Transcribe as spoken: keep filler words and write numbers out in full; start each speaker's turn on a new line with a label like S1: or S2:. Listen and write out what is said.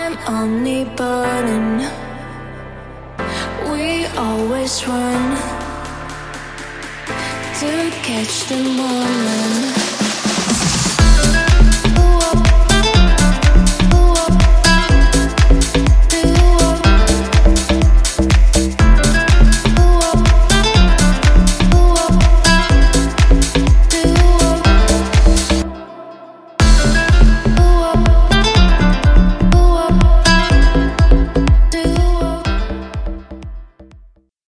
S1: I'm only burning. We always run to catch the moment.